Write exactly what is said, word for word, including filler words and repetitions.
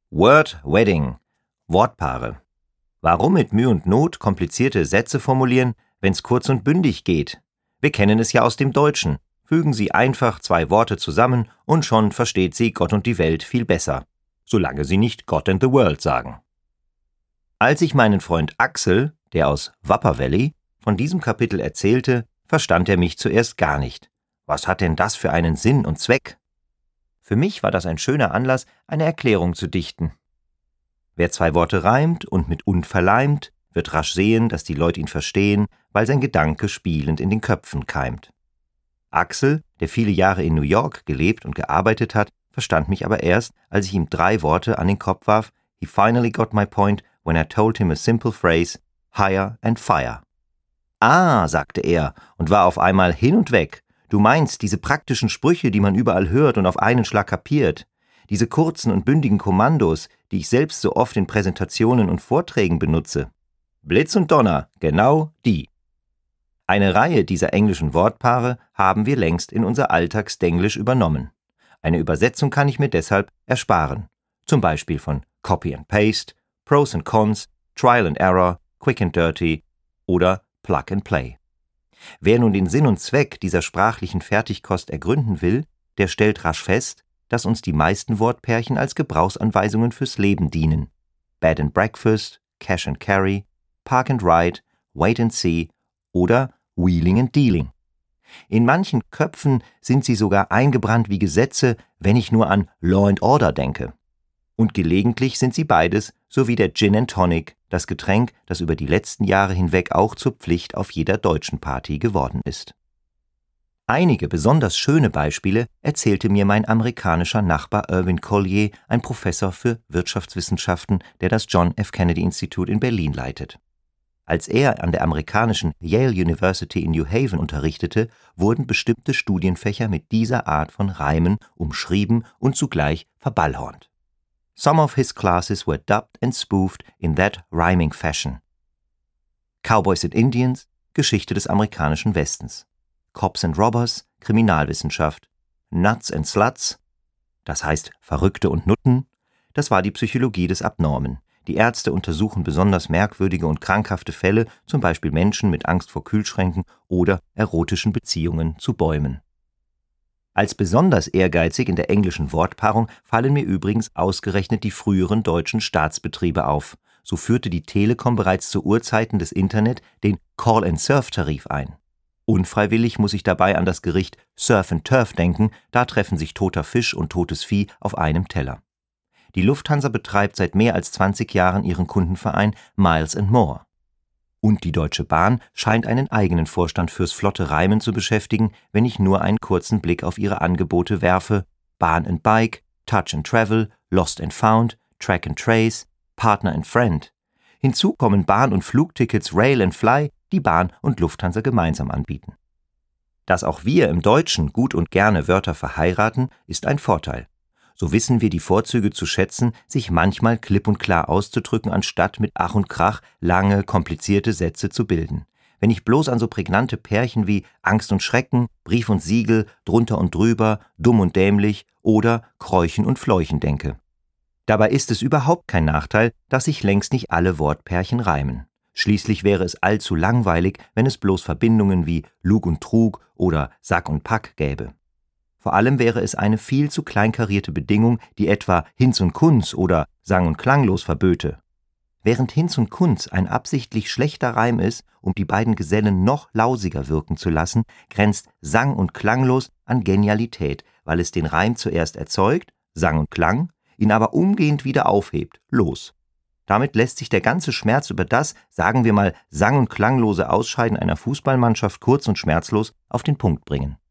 Word Wedding. Wortpaare. Warum mit Mühe und Not komplizierte Sätze formulieren, wenn's kurz und bündig geht? Wir kennen es ja aus dem Deutschen. Fügen Sie einfach zwei Worte zusammen und schon versteht sie Gott und die Welt viel besser. Solange Sie nicht God and the World sagen. Als ich meinen Freund Axel, der aus Wapper Valley, von diesem Kapitel erzählte, verstand er mich zuerst gar nicht. Was hat denn das für einen Sinn und Zweck? Für mich war das ein schöner Anlass, eine Erklärung zu dichten. Wer zwei Worte reimt und mit und verleimt, wird rasch sehen, dass die Leute ihn verstehen, weil sein Gedanke spielend in den Köpfen keimt. Axel, der viele Jahre in New York gelebt und gearbeitet hat, verstand mich aber erst, als ich ihm drei Worte an den Kopf warf. He finally got my point when I told him a simple phrase, hire and fire. Ah, sagte er und war auf einmal hin und weg. Du meinst diese praktischen Sprüche, die man überall hört und auf einen Schlag kapiert. Diese kurzen und bündigen Kommandos, die ich selbst so oft in Präsentationen und Vorträgen benutze. Blitz und Donner, genau die. Eine Reihe dieser englischen Wortpaare haben wir längst in unser Alltagsdenglisch übernommen. Eine Übersetzung kann ich mir deshalb ersparen. Zum Beispiel von Copy and Paste, Pros and Cons, Trial and Error, Quick and Dirty oder Plug and Play. Wer nun den Sinn und Zweck dieser sprachlichen Fertigkost ergründen will, der stellt rasch fest, dass uns die meisten Wortpärchen als Gebrauchsanweisungen fürs Leben dienen. Bed and Breakfast, Cash and Carry, Park and Ride, Wait and See oder Wheeling and Dealing. In manchen Köpfen sind sie sogar eingebrannt wie Gesetze, wenn ich nur an Law and Order denke. Und gelegentlich sind sie beides, sowie der Gin and Tonic, das Getränk, das über die letzten Jahre hinweg auch zur Pflicht auf jeder deutschen Party geworden ist. Einige besonders schöne Beispiele erzählte mir mein amerikanischer Nachbar Irvin Collier, ein Professor für Wirtschaftswissenschaften, der das John F. Kennedy Institute in Berlin leitet. Als er an der amerikanischen Yale University in New Haven unterrichtete, wurden bestimmte Studienfächer mit dieser Art von Reimen umschrieben und zugleich verballhornt. Some of his classes were dubbed and spoofed in that rhyming fashion. Cowboys and Indians, Geschichte des amerikanischen Westens. Cops and Robbers, Kriminalwissenschaft. Nuts and Sluts, das heißt Verrückte und Nutten, das war die Psychologie des Abnormen. Die Ärzte untersuchen besonders merkwürdige und krankhafte Fälle, zum Beispiel Menschen mit Angst vor Kühlschränken oder erotischen Beziehungen zu Bäumen. Als besonders ehrgeizig in der englischen Wortpaarung fallen mir übrigens ausgerechnet die früheren deutschen Staatsbetriebe auf. So führte die Telekom bereits zu Urzeiten des Internet den Call-and-Surf-Tarif ein. Unfreiwillig muss ich dabei an das Gericht Surf and Turf denken, da treffen sich toter Fisch und totes Vieh auf einem Teller. Die Lufthansa betreibt seit mehr als zwanzig Jahren ihren Kundenverein Miles and More. Und die Deutsche Bahn scheint einen eigenen Vorstand fürs flotte Reimen zu beschäftigen, wenn ich nur einen kurzen Blick auf ihre Angebote werfe. Bahn and Bike, Touch and Travel, Lost and Found, Track and Trace, Partner and Friend. Hinzu kommen Bahn- und Flugtickets Rail and Fly, die Bahn und Lufthansa gemeinsam anbieten. Dass auch wir im Deutschen gut und gerne Wörter verheiraten, ist ein Vorteil. So wissen wir die Vorzüge zu schätzen, sich manchmal klipp und klar auszudrücken, anstatt mit Ach und Krach lange, komplizierte Sätze zu bilden. Wenn ich bloß an so prägnante Pärchen wie Angst und Schrecken, Brief und Siegel, drunter und drüber, dumm und dämlich oder Kräuchen und Fleuchen denke. Dabei ist es überhaupt kein Nachteil, dass sich längst nicht alle Wortpärchen reimen. Schließlich wäre es allzu langweilig, wenn es bloß Verbindungen wie Lug und Trug oder Sack und Pack gäbe. Vor allem wäre es eine viel zu kleinkarierte Bedingung, die etwa Hinz und Kunz oder sang- und klanglos verböte. Während Hinz und Kunz ein absichtlich schlechter Reim ist, um die beiden Gesellen noch lausiger wirken zu lassen, grenzt sang- und klanglos an Genialität, weil es den Reim zuerst erzeugt, Sang und Klang, ihn aber umgehend wieder aufhebt, los. Damit lässt sich der ganze Schmerz über das, sagen wir mal, sang- und klanglose Ausscheiden einer Fußballmannschaft kurz und schmerzlos auf den Punkt bringen.